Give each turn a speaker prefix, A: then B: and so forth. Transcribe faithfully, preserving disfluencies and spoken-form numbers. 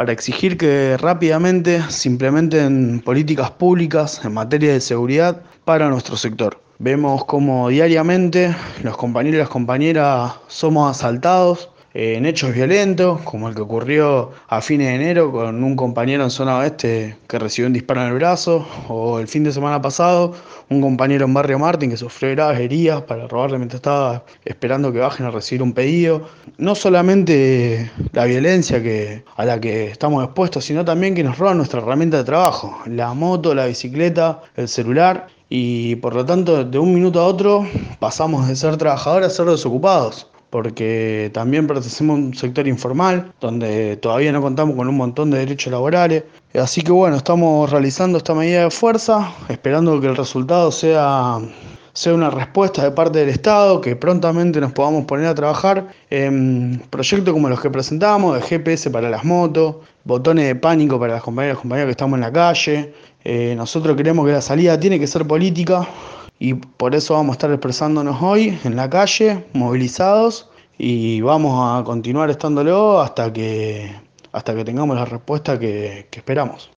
A: para exigir que rápidamente se implementen políticas públicas en materia de seguridad para nuestro sector. Vemos como diariamente los compañeros y las compañeras somos asaltados eh, en hechos violentos, como el que ocurrió a fines de enero con un compañero en zona oeste que recibió un disparo en el brazo, o el fin de semana pasado un compañero en Barrio Martín que sufrió graves heridas para robarle mientras estaba esperando que bajen a recibir un pedido. No solamente la violencia que, a la que estamos expuestos, sino también que nos roban nuestra herramienta de trabajo, la moto, la bicicleta, el celular, y por lo tanto de un minuto a otro pasamos de ser trabajadores a ser desocupados, porque también pertenecemos a un sector informal, donde todavía no contamos con un montón de derechos laborales. Así que bueno, estamos realizando esta medida de fuerza, esperando que el resultado sea, sea una respuesta de parte del Estado, que prontamente nos podamos poner a trabajar en proyectos como los que presentamos, de G P S para las motos, botones de pánico para las compañeras y compañeros que estamos en la calle. Eh, nosotros creemos que la salida tiene que ser política, y por eso vamos a estar expresándonos hoy en la calle, movilizados, y vamos a continuar estándolo hasta que, hasta que tengamos la respuesta que, que esperamos.